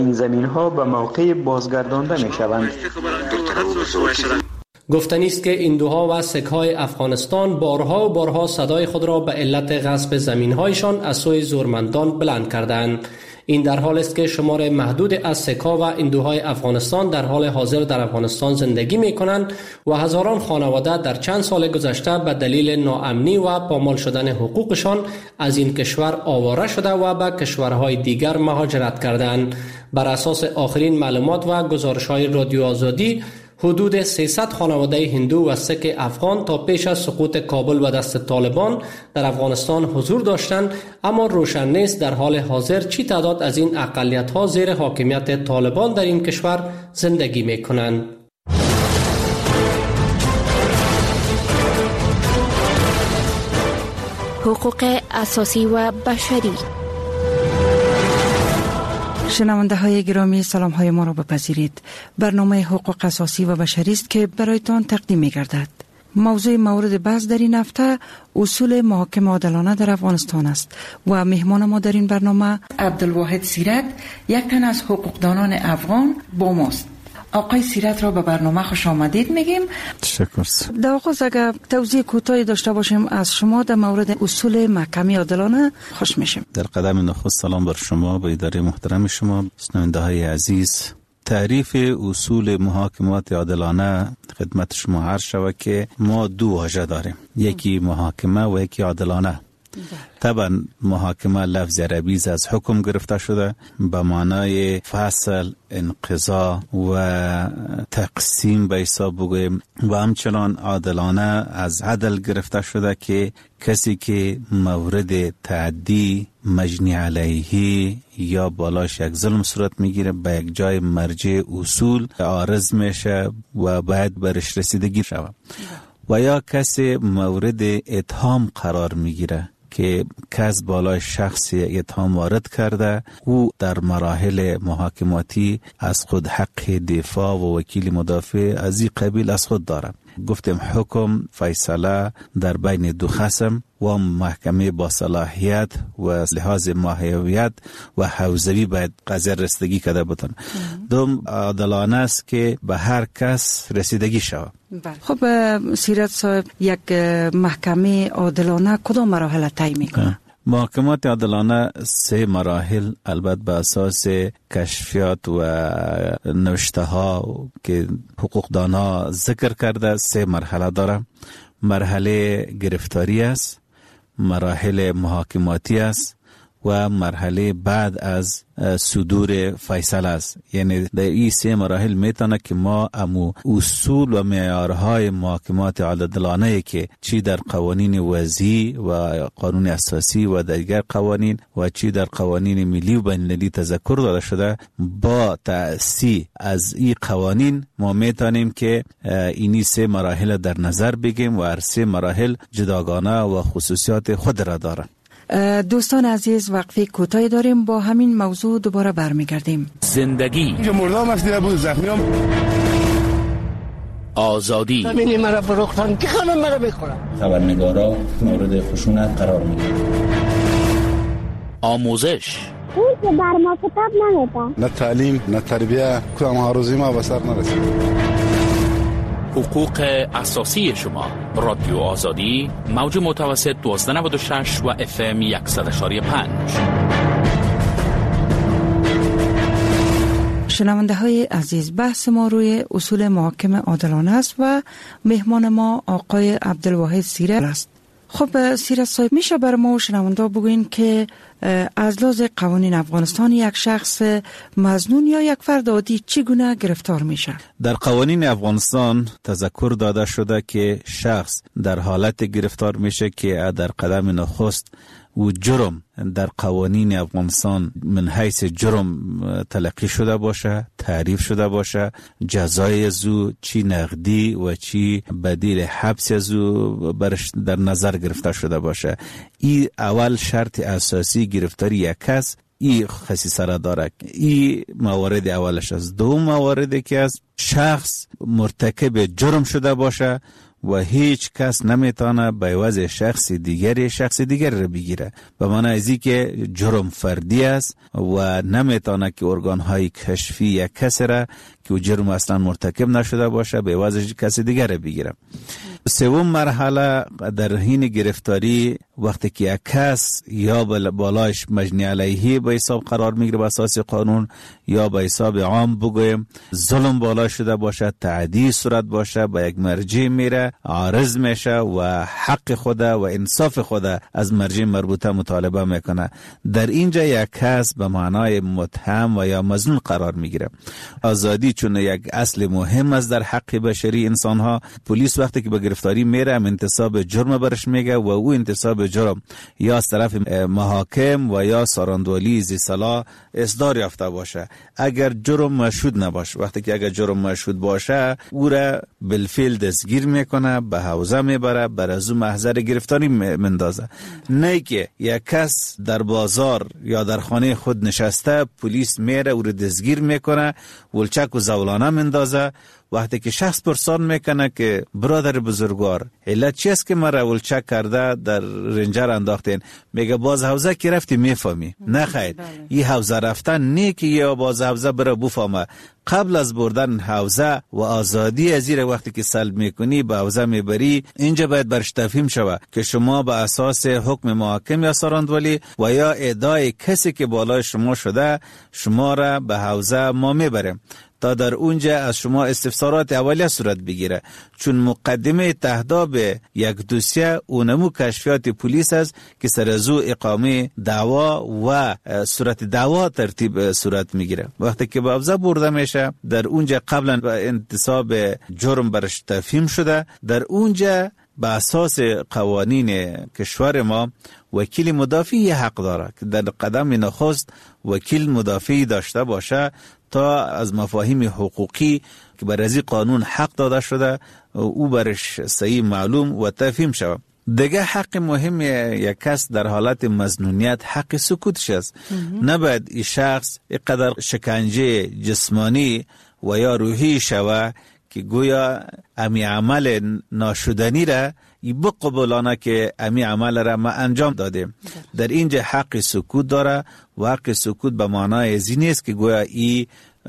این زمین‌ها به موقع بازگردانده می‌شوند. گفتنی است که هندوها و سیک‌های افغانستان بارها و بارها صدای خود را به علت غصب زمین‌هایشان از سوی زورمندان بلند کردند. این در حال است که شمار محدود از سیک‌ها و هندوهای افغانستان در حال حاضر در افغانستان زندگی می‌کنند و هزاران خانواده در چند سال گذشته به دلیل ناامنی و پامال شدن حقوقشان از این کشور آواره شده و به کشورهای دیگر مهاجرت کردند. بر اساس آخرین معلومات و گزارش‌های رادیو آزادی، حدود 300 خانواده هندو و سیک افغان تا پیش از سقوط کابل به دست طالبان در افغانستان حضور داشتند، اما روشن نیست در حال حاضر چی تعداد از این اقلیت‌ها زیر حاکمیت طالبان در این کشور زندگی می‌کنند. حقوق اساسی و بشری. شنونده های گرامی، سلام های ما را بپذیرید. برنامه حقوق اساسی و بشری است که برایتان تقدیم می گردد. موضوع مورد بحث در این هفته اصول محاکمه عادلانه در افغانستان است و مهمان ما در این برنامه عبدالواحد سیرت، یک تن از حقوقدانان افغان با ماست. آقای سیرت را به برنامه خوش آمدید میگیم. تشکر. در آغاز اگر توضیح کوتاهی داشته باشیم از شما در مورد اصول محکمه عادلانه خوش میشیم. در قدم نخست سلام بر شما، به اداره محترم شما، شنونده های عزیز. تعریف اصول محاکمات عادلانه خدمت شما عرض شود که ما دو واژه داریم، یکی محاکمه و یکی عادلانه. طبعا محاکمه لفظ عربی از حکم گرفته شده به معنای فصل، انقضا و تقسیم به حساب بگویم، و همچنان عادلانه از عدل گرفته شده که کسی که مورد تعدی، مجنی علیه یا بالاش یک ظلم صورت میگیره به یک جای مرجع اصول عارض میشه و باید برش رسیدگی شود، و یا کسی مورد اتهام قرار میگیره که کس بالای شخص اتهام وارد کرده، او در مراحل محاکماتی از خود حق دفاع و وکیل مدافع از این قبیل از خود داره. گفتیم حکم، فیصله در بین دو خصم و محکمه با صلاحیت و لحاظ ماهیت و حوزوی باید قضیه رسیدگی کرده بتون. دوم عادلانه است که به هر کس رسیدگی شود. خب سیرت صاحب، یک محکمه عادلانه کدام مراحل طی میکنه؟ محاکمات عادلانه 3 مراحل البته به اساس کشفیات و نوشته ها که حقوقدانا ذکر کرده 3 مرحله داره. مرحله گرفتاری است، مراحل محاکماتی است و مرحله بعد از صدور فیصله است. یعنی در این 3 مراحل میتونه که ما امو اصول و معیارهای محاکمات عادلانه که چی در قوانین وضعی و قانون اساسی و دیگر قوانین و چی در قوانین ملی و بین‌المللی تذکر داده شده، با تأسیس از این قوانین ما میتونیم که اینی 3 مراحل در نظر بگیریم و هر 3 مراحل جداگانه و خصوصیات خود را دارند. دوستان عزیز، وقفه کوتاهی داریم، با همین موضوع دوباره برمیگردیم. زندگی، اینجا مردم مسئله بود، زخمیام، آزادی. همینی مرا فروختن که خانم مرا بخورم. خبرنگارا مورد خشونت قرار میگیرن. آموزش، اون که بر ما کتاب نمیدن، نه تعلیم نه تربیه، کدام هاروزی ما به سر نرسید. حقوق اساسی شما. رادیو آزادی، موج متوسط 1296 و FM 100.5. شنونده های عزیز، بحث ما روی اصول محاکمه عادلانه است و مهمان ما آقای عبدالواحد سیرت است. خب سیرت صاحب، میشه بر ما و شنونده بگوین که از لحاظ قوانین افغانستان یک شخص مظنون یا یک فرد عادی چگونه گرفتار میشه؟ در قوانین افغانستان تذکر داده شده که شخص در حالت گرفتار میشه که در قدم نخست و جرم در قوانین افغانستان من حیث جرم تلقی شده باشه، تعریف شده باشه، جزای ازو چی نقدی و چی بدیل حبس ازو برش در نظر گرفته شده باشه. این اول شرط اساسی گرفتاری یک کس این خصیصه را داره. این موارد اولش است. دوم مواردی که از شخص مرتکب جرم شده باشه و هیچ کس نمیتونه به عوض شخص دیگر را بگیره. به معنی ازی که جرم فردی است و نمیتونه که ارگانهای کشفی یک کس را که جرم اصلا مرتکب نشده باشه به عوض کس دیگر را بگیره. سوم مرحله در حین گرفتاری وقتی که یک کس یا بالایش مجنی علیه به حساب قرار میگیره به اساس قانون یا به حساب عام بگویم ظلم بالا شده باشه، تعدی صورت باشه، به یک مرجع میره، عارض میشه و حق خود و انصاف خود از مرجع مربوطه مطالبه میکنه. در اینجا یک کس به معنای متهم و یا مظنون قرار میگیره. آزادی چون یک اصل مهم است در حق بشری انسان ها، پلیس وقتی که به گرفتاری میره انتصاب جرم برش میگه و او انتصاب جرم یا از طرف محاکم و یا ساراندولی زی صلاح اصدار یافته باشه. اگر جرم مشهود نباشه، وقتی که اگر جرم مشهود باشه او را بالفعل دستگیر میکنه، به حوزه میبره، بر از او محضر گرفتاری مندازه. نه که یک کس در بازار یا در خانه خود نشسته پلیس میره او را دستگیر میکنه، ولچک و زولانه مندازه. وقتی که شخص پرسان میکنه که برادر بزرگوار علت چیست که مرا ولچک کرده در رنجر انداختین، میگه باز حوزه که رفتی میفهمی. نه خیر، این حوزه رفتن نیکی یا باز حوزه برا بفهمه. قبل از بردن حوزه و آزادی از زیر وقتی که سلب میکنی به حوزه میبری، اینجا باید برش تفهیم شوه که شما به اساس حکم محاکم یا ساراندولی و یا ادعای کسی که بالای شما شده شما را به حوزه ما میبریم تا در اونجا از شما استفسارات اولیه صورت بگیره. چون مقدمه تهداب یک دوسیه اونمو کشفیات پلیس است که سر از او اقامه دعوا و صورت دعوا ترتیب صورت میگیره. وقتی که به حوزه برده میشه در اونجا قبلا به انتصاب جرم برش تفهیم شده، در اونجا به اساس قوانین کشور ما وکیل مدافعی حق داره که در قدم نخست وکیل مدافعی داشته باشه تا از مفاهیم حقوقی که بر از قانون حق داده شده او برش صحیح معلوم و تفهیم شود. دیگه حق مهم یک کس در حالت مظنونیت حق سکوتش است. نباید این شخص اینقدر شکنجه جسمانی و یا روحی شوه که گویا امی عمل ناشدنی را بقبولانه که امی عمل را ما انجام دادیم. در اینجا حق سکوت داره و حق سکوت به معنای ازی نیست که گویا ای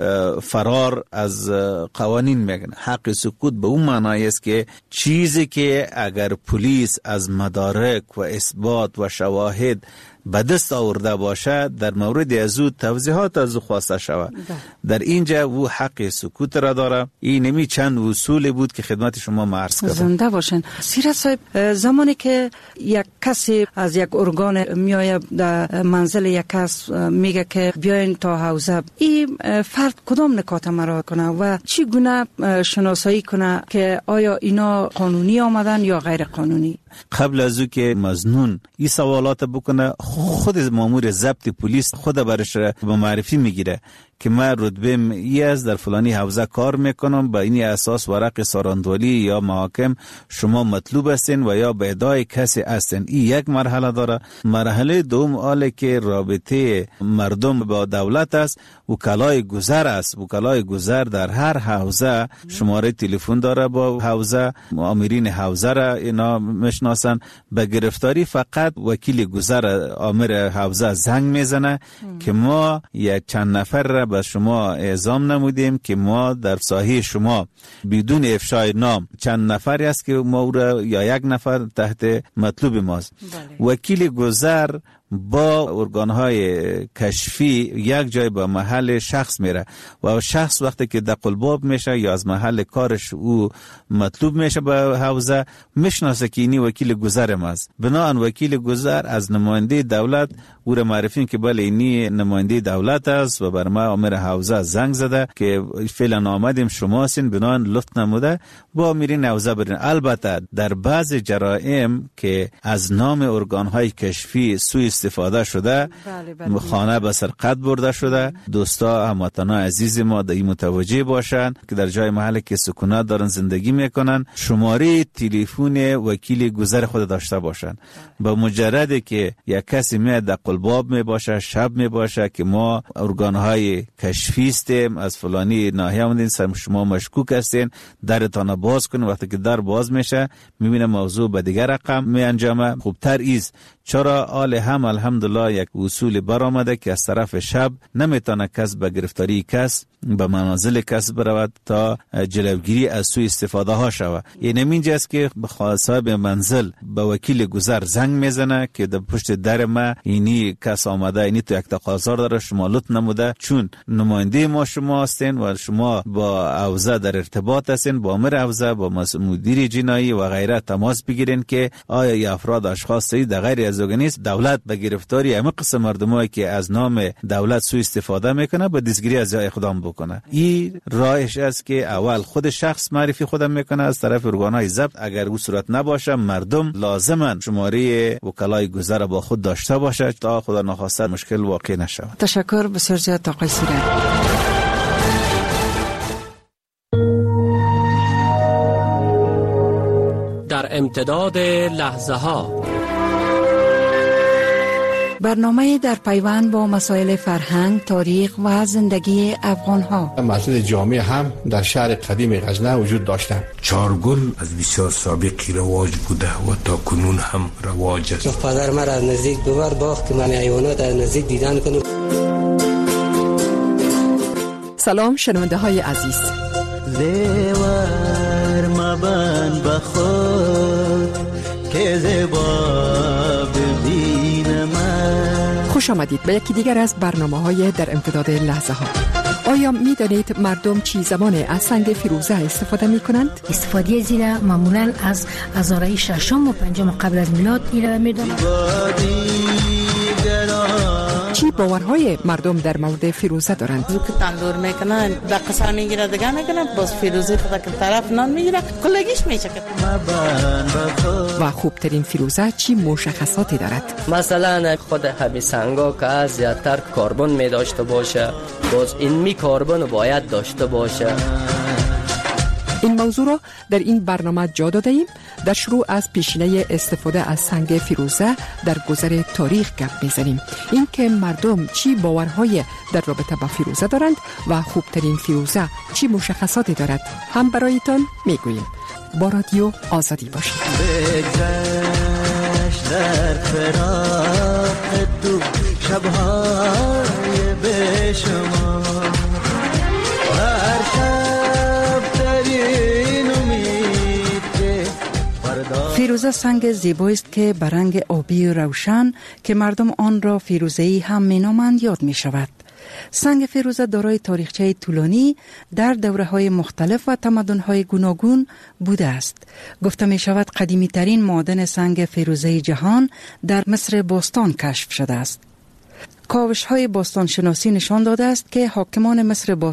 فرار از قوانین میگن. حق سکوت به اون معنای است که چیزی که اگر پلیس از مدارک و اثبات و شواهد به دست آورده باشه در مورد از او توضیحات از او خواسته شود، در اینجا او حق سکوت را داره. این نمی چند اصول بود که خدمت شما عرض کردم. زنده باشین. سیرت صاحب، زمانی که یک کسی از یک ارگان میایه در منزل یک کس میگه که بیاین تا حوزه، این فرد کدام نکات مراعات کنه و چی گونه شناسایی کنه که آیا اینا قانونی آمدن یا غیر قانونی؟ قبل از او که مظنون این سوالات بکنه، خود مامور ضبط پلیس خود برش به معرفی میگیره که من رتبه ای از در فلانی حوزه کار میکنم، با این اساس ورق ساراندولی یا محاکم شما مطلوب هستین و یا به ادعای کسی هستین. این یک مرحله داره. مرحله دوم آله که رابطه مردم با دولت است، وکلای گذر است. وکلای گذر در هر حوزه شماره تلفن داره با حوزه، آمرین حوزه را اینا مشناسن. به گرفتاری فقط وکیل گذر آمر حوزه زنگ میزنه که ما یک چند نفر را به شما اعزام نمودیم که ما در ساحه شما بدون افشای نام چند نفری است که ما را یا یک نفر تحت مطلوب ماست. وکیل گذر با ارگانهای کشفی یک جای به محل شخص میره و شخص وقتی که دقلباب میشه یا از محل کارش او مطلوب میشه به حوزه، میشناسه که اینی وکیل گذر ماست. بناهن وکیل گذر از نماینده دولت او را معرفی که بله اینی نماینده دولت است و بر ما آمر حوزه زنگ زده که فعلا آمدیم شما هستین، بناهن لطف نموده با میرین حوزه برین. البته در بعض جرائم که از نام ارگانهای کشفی سوء استفاده شده، خانه به سرقت برده شده. دوستا هموطنا عزیز ما در این متوجه باشند که در جای محلی که سکونت دارن زندگی میکنن شماره تلفن وکیل گذر خود داشته باشند. با مجرد که یک کسی میاد در قلباب می باشه، شب می باشه که ما ارگانهای کشفی استیم از فلانی ناحیه اومدین، شما مشکوک هستین، درتان باز کنین. وقتی که در باز میشه میبینه موضوع به دیگر رقم می انجامه. خوبتر ایست. چرا آل هم الحمدلله یک اصول برآمده که از طرف شب نمیتونه کس به گرفتاری کس به منازل کس برود تا جلوگیری از سوء استفاده ها شود. یعنی اینجاست که صاحب منزل به وکیل گذر زنگ میزنه که در پشت در ما اینی کس آمده، اینی تو یک تقاضا داره، شما لطف نموده چون نماینده ما شما هستین و شما با حوزه در ارتباط هستین، با امر حوزه، با مدیر جنایی و غیره تماس بگیرین که آیا ای افراد اشخاص سید در غیر از نیست. دولت به گرفتاری همه قسم مردمایی که از نام دولت سوء استفاده میکنه به دستگیری از جای اقدام بکنه. این راهش است که اول خود شخص معرفی خودم میکنه از طرف ارگانهای ضبط. اگر او صورت نباشه مردم لازما شماره وکلای گذر با خود داشته باشه تا خدا نخواسته مشکل واقع نشه. تشکر بسیار زیاد آقای سوری. در امتداد لحظه ها برنامه در پیوند با مسائل فرهنگ، تاریخ و زندگی افغان‌ها. مسجد جامع هم در شهر قدیم غزنه وجود داشته. چارگل از بسیار سابقی رواج بوده و تا کنون هم رواج است. پدر من از نزدیک ببر باغ که من حیوانات از نزدیک دیدن کنم. سلام شنونده های عزیز. زیور مبن بخود که زیبا ببین من. خوش آمدید به یکی دیگر از برنامه‌های در امتداد لحظه ها. آیا می دانید مردم چی زمان از سنگ فیروزه استفاده می کنند؟ استفاده زیرا معمولا از هزاره ششم و پنجم قبل از میلاد ایره می دانند. چی باورهای مردم در مورد فیروزه دارند؟ زو که تندور میکنن دقیقه میگیره دیگه میکنه باز فیروزه خدا که طرف نان میگیره کلگیش میچکه. و خوبترین فیروزه چی مشخصاتی دارد؟ مثلا خود همین سنگا که از زیادتر کربن می داشته باشه، باز این می کربن باید داشته باشه. این موضوع را در این برنامه جا داده ایم. در شروع از پیشینه استفاده از سنگ فیروزه در گذر تاریخ گپ میزنیم. این که مردم چی باورهای در رابطه با فیروزه دارند و خوبترین فیروزه چی مشخصاتی دارد هم برایتان میگوییم. با رادیو آزادی باشید. بگذشت در فراق تو شبهای به شما فیروزه سنگ زیبایی است که به رنگ آبی و روشن که مردم آن را فیروزه‌ای هم می‌نامند یاد می‌شود. سنگ فیروزه دارای تاریخچه طولانی در دوره‌های مختلف و تمدن‌های گوناگون بوده است. گفته می‌شود قدیمی‌ترین معدن سنگ فیروزه جهان در مصر باستان کشف شده است. کاوش‌های باستانشناسی نشان داده است که حاکمان مصر باستان